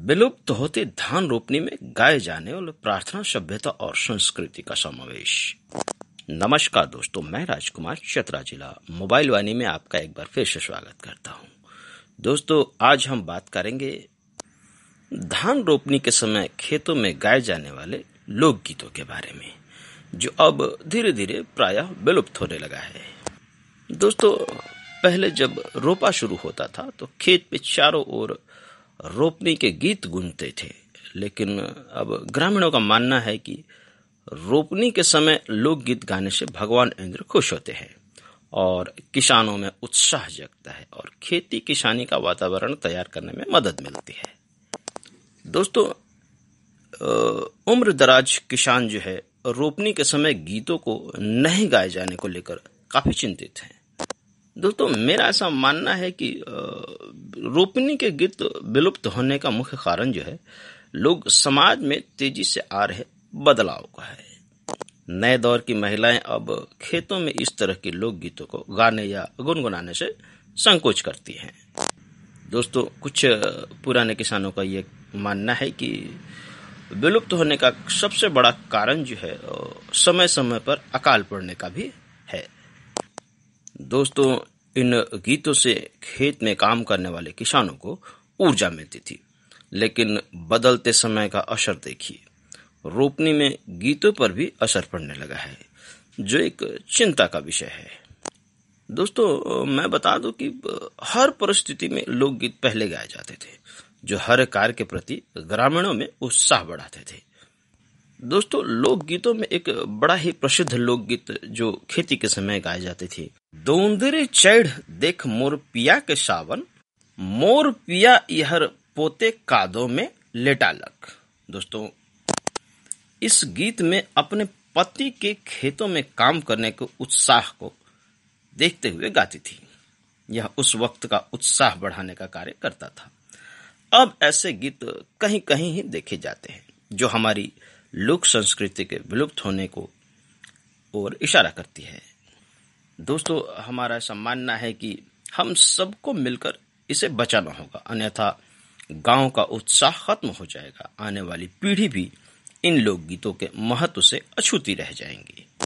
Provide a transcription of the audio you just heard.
विलुप्त होते धान रोपनी में गाए जाने वाले प्रार्थना सभ्यता और संस्कृति का समावेश। नमस्कार दोस्तों, मैं राजकुमार चतरा जिला मोबाइल वाणी में आपका एक बार फिर से स्वागत करता हूं। दोस्तों, आज हम बात करेंगे धान रोपनी के समय खेतों में गाए जाने वाले लोकगीतों के बारे में, जो अब धीरे धीरे प्रायः विलुप्त होने लगा है। दोस्तों, पहले जब रोपा शुरू होता था तो खेत पे चारों ओर रोपनी के गीत गूंजते थे, लेकिन अब ग्रामीणों का मानना है कि रोपनी के समय लोकगीत गाने से भगवान इंद्र खुश होते हैं और किसानों में उत्साह जगता है और खेती किसानी का वातावरण तैयार करने में मदद मिलती है। दोस्तों, उम्र दराज किसान जो है रोपनी के समय गीतों को नहीं गाए जाने को लेकर काफी चिंतित हैं। दोस्तों, मेरा ऐसा मानना है कि रोपनी के गीत विलुप्त होने का मुख्य कारण जो है लोग समाज में तेजी से आ रहे बदलाव का है। नए दौर की महिलाएं अब खेतों में इस तरह के लोकगीतों को गाने या गुनगुनाने से संकोच करती हैं। दोस्तों, कुछ पुराने किसानों का ये मानना है कि विलुप्त होने का सबसे बड़ा कारण जो है समय समय पर अकाल पड़ने का भी है। दोस्तों, इन गीतों से खेत में काम करने वाले किसानों को ऊर्जा मिलती थी, लेकिन बदलते समय का असर देखिए, रोपनी में गीतों पर भी असर पड़ने लगा है, जो एक चिंता का विषय है। दोस्तों, मैं बता दूं कि हर परिस्थिति में लोकगीत पहले गाए जाते थे, जो हर कार्य के प्रति ग्रामीणों में उत्साह बढ़ाते थे। दोस्तों, लोकगीतों में एक बड़ा ही प्रसिद्ध लोकगीत जो खेती के समय गाए जाते थे, दोंदरे चढ़ देख मोर पिया के सावन, मोर पिया यहर पोते कादों में लेटा लग। दोस्तों, इस गीत में अपने पति के खेतों में काम करने के उत्साह को देखते हुए गाती थी। यह उस वक्त का उत्साह बढ़ाने का कार्य करता था। अब ऐसे गीत कहीं कहीं ही देखे जाते हैं, जो हमारी लोक संस्कृति के विलुप्त होने को और इशारा करती है। दोस्तों, हमारा ऐसा मानना है कि हम सबको मिलकर इसे बचाना होगा, अन्यथा गांव का उत्साह खत्म हो जाएगा। आने वाली पीढ़ी भी इन लोकगीतों के महत्व से अछूती रह जाएंगी।